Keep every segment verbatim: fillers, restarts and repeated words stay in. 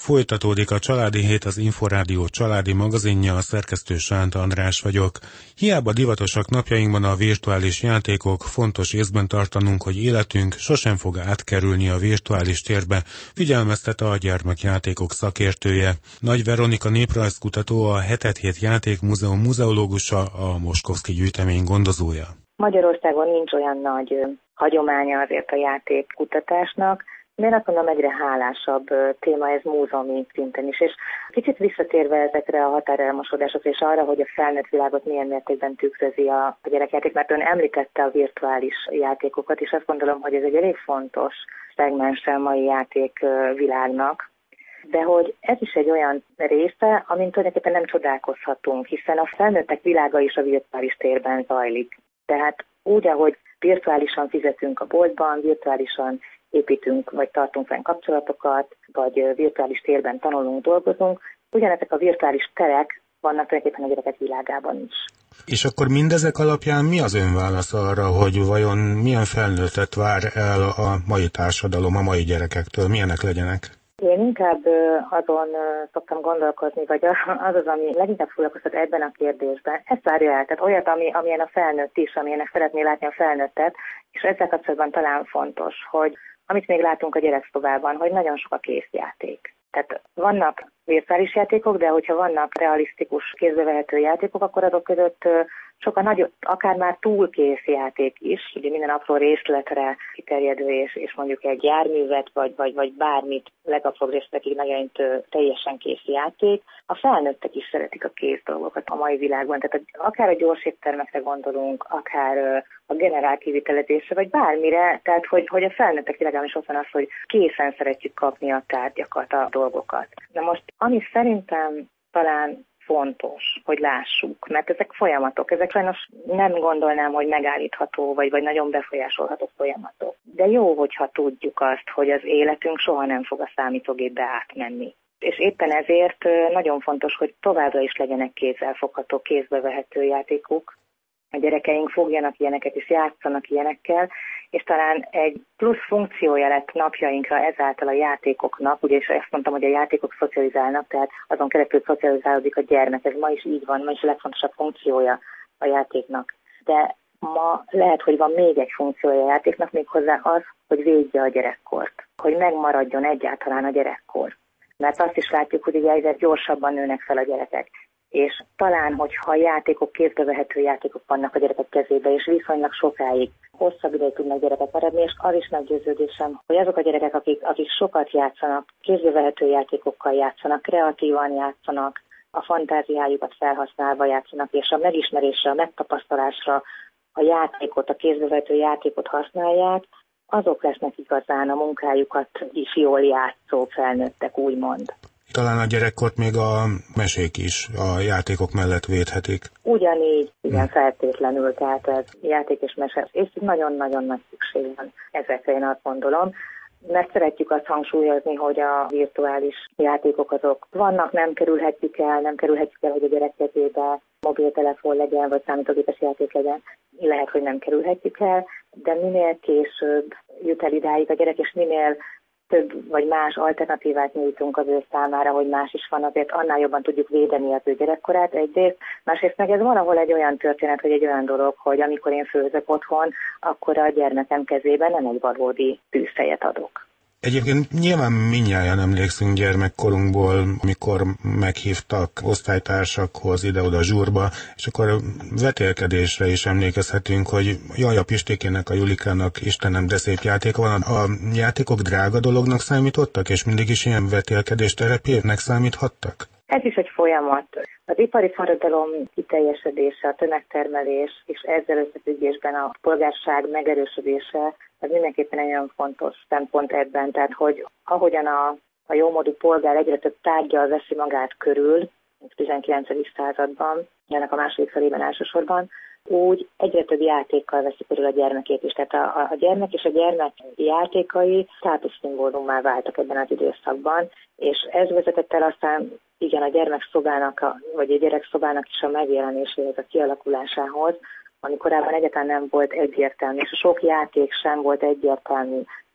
Folytatódik a Családi Hét, az Inforádió családi magazinja, a szerkesztő Sánt András vagyok. Hiába divatosak napjainkban a virtuális játékok, fontos észben tartanunk, hogy életünk sosem fog átkerülni a virtuális térbe, figyelmeztet a gyermekjátékok szakértője. Nagy Veronika néprajzkutató, a Hetet Hét Játékmúzeum muzeológusa, a Moskovszky gyűjtemény gondozója. Magyarországon nincs olyan nagy hagyománya azért a játékkutatásnak, de én azt mondom, egyre hálásabb téma ez múzeumi szinten is. És kicsit visszatérve ezekre a határelmosodásokra és arra, hogy a felnőtt világot milyen mértékben tükrözi a gyerekjáték, mert ön említette a virtuális játékokat, és azt gondolom, hogy ez egy elég fontos szegmense a mai játékvilágnak. De hogy ez is egy olyan része, amin tulajdonképpen nem csodálkozhatunk, hiszen a felnőttek világa is a virtuális térben zajlik. Tehát úgy, ahogy virtuálisan fizetünk a boltban, virtuálisan építünk vagy tartunk fenn kapcsolatokat, vagy virtuális térben tanulunk, dolgozunk, ugyanezek a virtuális terek vannak tulajdonképpen a gyerekek világában is. És akkor mindezek alapján mi az ön válasz arra, hogy vajon milyen felnőttet vár el a mai társadalom a mai gyerekektől, milyenek legyenek? Én inkább azon szoktam gondolkozni, vagy az az, ami leginkább foglalkoztat ebben a kérdésben. Ezt várja el, tehát olyat, ami, amilyen a felnőtt is, amilyenek szeretné látni a felnőttet, és ezzel kapcsolatban talán fontos, hogy amit még látunk a gyerekszobában, hogy nagyon sok a készjáték. Tehát vannak virtuális játékok, de hogyha vannak realisztikus kézbevehető játékok, akkor azok között sokkal nagyobb, akár már túl kész játék is, ugye minden apró részletre kiterjedő, és, és mondjuk egy járművet, vagy, vagy, vagy bármit legapróbb részletekig megjelentő teljesen kész játék. A felnőttek is szeretik a kész dolgokat a mai világban, tehát akár a gyors éttermekre gondolunk, akár a generál kivitelezésre, vagy bármire, tehát hogy, hogy a felnőttek világában is ott van az, hogy készen szeretjük kapni a tárgyakat, a dolgokat. Na most, ami szerintem talán fontos, hogy lássuk, mert ezek folyamatok, ezek sajnos nem gondolnám, hogy megállítható, vagy, vagy nagyon befolyásolható folyamatok. De jó, hogyha tudjuk azt, hogy az életünk soha nem fog a számítógépbe átmenni. És éppen ezért nagyon fontos, hogy továbbra is legyenek kézzelfogható, kézbevehető játékok. A gyerekeink fogjanak ilyeneket és játszanak ilyenekkel, és talán egy plusz funkciója lett napjainkra ezáltal a játékoknak, ugye és ezt mondtam, hogy a játékok szocializálnak, tehát azon keresztül szocializálódik a gyermek, ez ma is így van, ma is a legfontosabb funkciója a játéknak. De ma lehet, hogy van még egy funkciója a játéknak, méghozzá az, hogy védje a gyerekkort, hogy megmaradjon egyáltalán a gyerekkor. Mert azt is látjuk, hogy ugye egyre gyorsabban nőnek fel a gyerekek. És talán, hogyha a játékok, kézbevehető játékok vannak a gyerekek kezébe, és viszonylag sokáig, hosszabb ideig tudnak gyerekek maradni, és az is meggyőződésem, hogy azok a gyerekek, akik, akik sokat játszanak, kézbevehető játékokkal játszanak, kreatívan játszanak, a fantáziájukat felhasználva játszanak, és a megismerésre, a megtapasztalásra a játékot, a kézbevehető játékot használják, azok lesznek igazán a munkájukat is jól játszó felnőttek, úgymond. Talán a gyerekkort még a mesék is a játékok mellett védhetik. Ugyanígy, igen, feltétlenül, tehát ez játék és mese, és nagyon-nagyon nagy szükség van ezekre, én azt gondolom. Mert szeretjük azt hangsúlyozni, hogy a virtuális játékok azok vannak, nem kerülhetjük el, nem kerülhetjük el, hogy a gyerek kezébe mobiltelefon legyen, vagy számítógépes játék legyen. Lehet, hogy nem kerülhetjük el, de minél később jut el idáig a gyerek, és minél több vagy más alternatívát nyújtunk az ő számára, hogy más is van, azért annál jobban tudjuk védeni az ő gyerekkorát egyrészt. Másrészt meg ez valahol egy olyan történet, vagy egy olyan dolog, hogy amikor én főzök otthon, akkor a gyermekem kezében nem egy valódi tűzfejet adok. Egyébként nyilván mindnyájan emlékszünk gyermekkorunkból, amikor meghívtak osztálytársakhoz ide-oda zsúrba, és akkor vetélkedésre is emlékezhetünk, hogy jaj, a Pistikének, a Julikának, Istenem, de szép játék van. A játékok drága dolognak számítottak, és mindig is ilyen vetélkedés terepének számíthattak? Ez is egy folyamat. Az ipari forradalom kiteljesedése, a tömegtermelés, és ezzel összefüggésben a polgárság megerősödése, ez mindenképpen egy olyan fontos szempont ebben, tehát hogy ahogyan a, a jómódú polgár egyre több tárgyal veszi magát körül, a tizenkilencedik században, ennek a második felében elsősorban, úgy egyre több játékkal veszi körül a gyermekét is. Tehát a, a gyermek és a gyermek játékai státuszszimbólummá váltak ebben az időszakban, és ez vezetett el aztán igen a gyermekszobának, a, vagy a gyerekszobának is a megjelenéséhez, a kialakulásához, ami korábban egyáltalán nem volt egyértelmű, és sok játék sem volt egyértelmű.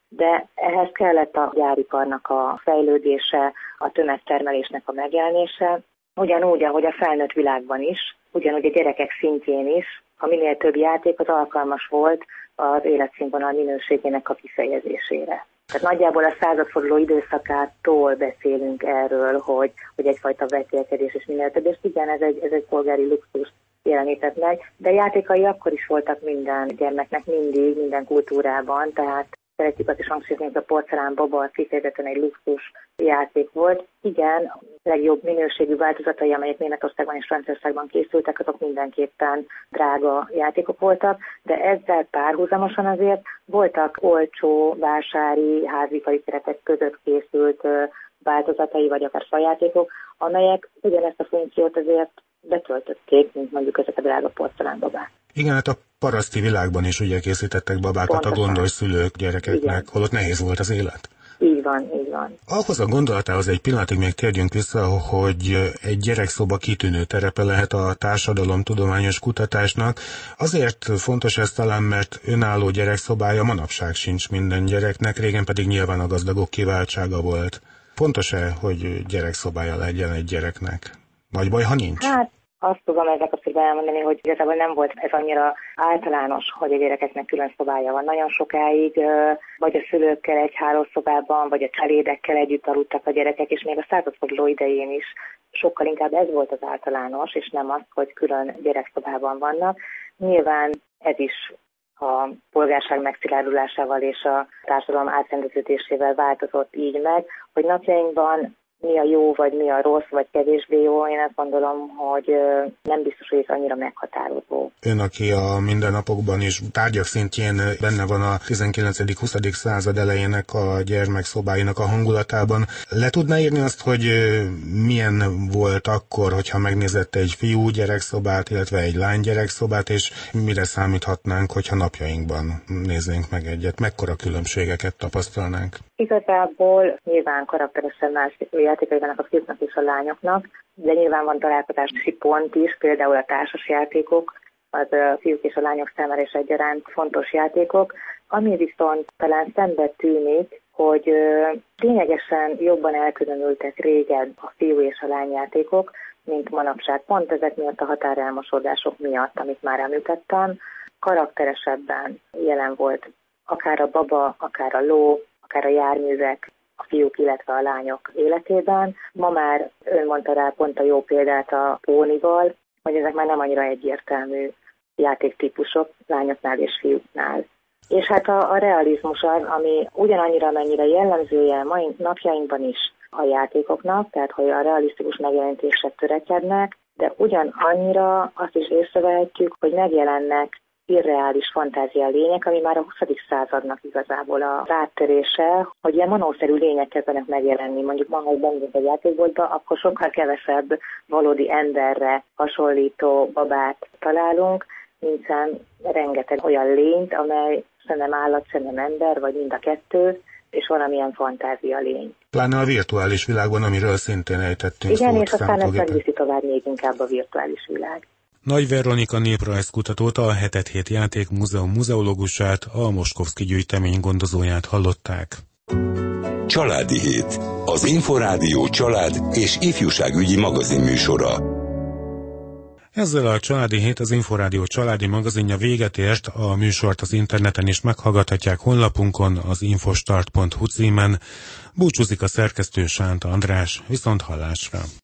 de ehhez kellett a gyáriparnak a fejlődése, a tömegtermelésnek a megjelenése, ugyanúgy, ahogy a felnőtt világban is, ugyanúgy a gyerekek szintjén is, a minél több játék az alkalmas volt az életszínvonal minőségének a kifejezésére. Tehát nagyjából a századforduló időszakától beszélünk erről, hogy, hogy egyfajta vetélkedés és minél több, és igen, ez egy, ez egy polgári luxus jelenített meg, de játékai akkor is voltak minden gyermeknek mindig, minden kultúrában, tehát szeretjük azt is hangsúlyozni, hogy a porcelán baba kifejezetten egy luxus játék volt. Igen, a legjobb minőségű változatai, amelyek Németországban és Franciaországban készültek, azok mindenképpen drága játékok voltak, de ezzel párhuzamosan azért voltak olcsó, vásári, házipari keretek között készült változatai, vagy akár fajátékok, amelyek ugyanezt a funkciót azért betöltötték, mint mondjuk ezek a drága porcelánbabák. Igen, hát a paraszti világban is ugye készítettek babákat Pontosan. A gondos szülők gyerekeknek, Igen. holott nehéz volt az élet. Így van, így van. Ahhoz a gondolatához egy pillanatig még térjünk vissza, hogy egy gyerekszoba kitűnő terepe lehet a társadalomtudományos kutatásnak. Azért fontos ez talán, mert önálló gyerekszobája manapság sincs minden gyereknek, régen pedig nyilván a gazdagok kiváltsága volt. Fontos-e, hogy gyerekszobája legyen egy gyereknek? Nagy baj, ha nincs? Hát, azt tudom ezzel kapcsolatban elmondani, hogy igazából nem volt ez annyira általános, hogy a gyerekeknek külön szobája van. Nagyon sokáig vagy a szülőkkel egy hálószobában, vagy a cselédekkel együtt aludtak a gyerekek, és még a századforduló idején is sokkal inkább ez volt az általános, és nem az, hogy külön gyerekszobában vannak. Nyilván ez is a polgárság megszilárdulásával és a társadalom átrendeződésével változott így meg, hogy napjainkban mi a jó, vagy mi a rossz, vagy kevésbé jó, én azt gondolom, hogy nem biztos, hogy ez annyira meghatározó. Ön, aki a mindennapokban is tárgyak szintjén benne van a tizenkilencedik-huszadik század elejének a gyermekszobáinak a hangulatában, le tudná írni azt, hogy milyen volt akkor, hogyha megnézett egy fiú gyerekszobát, illetve egy lány gyerekszobát, és mire számíthatnánk, hogyha napjainkban néznénk meg egyet? Mekkora különbségeket tapasztalnánk? Igazából nyilván karakteresen más játékai vannak a fiúknak és a lányoknak, de nyilván van találkozási pont is, például a társas játékok, az a fiúk és a lányok számára is egyaránt fontos játékok, ami viszont talán szembe tűnik, hogy ténylegesen jobban elkülönültek régen a fiú és a lány játékok, mint manapság. Pont ezek miatt a határelmosódások miatt, amit már említettem, karakteresebben jelen volt akár a baba, akár a ló, akár a járművek, a fiúk, illetve a lányok életében. Ma már ön mondta rá pont a jó példát a pónival, hogy ezek már nem annyira egyértelmű játéktípusok lányoknál és fiúknál. És hát a, a realizmus az, ami ugyanannyira mennyire jellemzője mai napjainkban is a játékoknak, tehát hogy a realisztikus megjelenítésre törekednek, de ugyanannyira azt is észrevehetjük, hogy megjelennek irreális fantázia lények, ami már a huszadik századnak igazából a ráttörése, hogy ilyen monószerű lények kezdenek megjelenni. Mondjuk ma, ha bemegyünk egy játékboltba, akkor sokkal kevesebb valódi emberre hasonlító babát találunk, nincsen rengeteg olyan lényt, amely se nem állat, se nem ember, vagy mind a kettő, és valamilyen fantázia lény. Pláne a virtuális világban, amiről szintén ejtettünk Igen, szót, és aztán ezt megviszi tovább még inkább a virtuális világ. Nagy Veronika néprajzkutatót, a Hetet Hét Játékmúzeum muzeológusát, a Moskovszky gyűjtemény gondozóját hallották. Családi Hét. Az Inforádió család és ifjúságügyi magazinműsora. Ezzel a Családi Hét, az Inforádió családi magazinja véget ért, a műsort az interneten is meghallgathatják honlapunkon, az infostart pont hu címen. Búcsúzik a szerkesztő Sánta András, viszont hallásra.